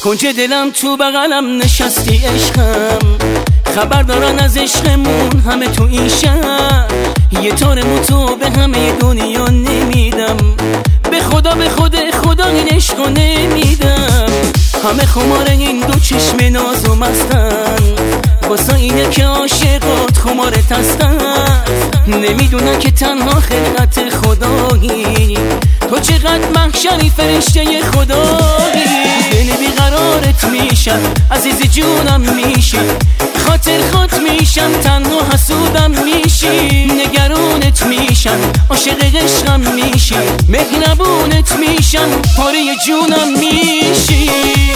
کنج دلم تو بغلم نشستی عشقم، خبر دارن از عشقمون همه تو این شهر. یه تارمو تو به همه دنیا نمیدم، به خدا به خدا این عشقو نمیدم. همه خمار این دو چشم ناز و مستن، واسه اینه که عاشقات خمارت هستن. نمیدونن که تنها خلقت خدایی، تو چقدر محشری فرشته خدایی. دل بیقرارت میشم عزیز جونم میشی، خاطر خود میشم تنها حسودم میشی. نگرانت میشم عاشق عشقم میشی، مهربونت میشم پاره جونم میشی.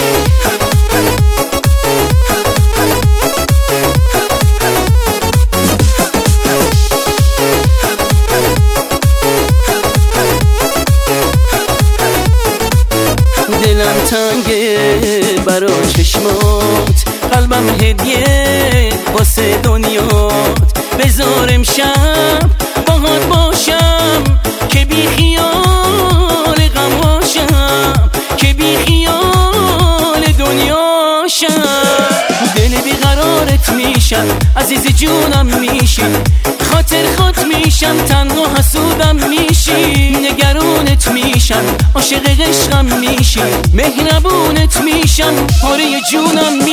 دلم تنگه برا چشمات، قلبم هدیه واسه دنیات. بذار امشب باهات باشم که بی خیال غم باشم، که بی خیال دنیاشم. دل بیقرارت میشم عزیز جونم میشی، خاطر خود میشم تنها حسودم میشی. نگرانت میشم عاشق عشقم میشی، مهربونت میشم پاره جونم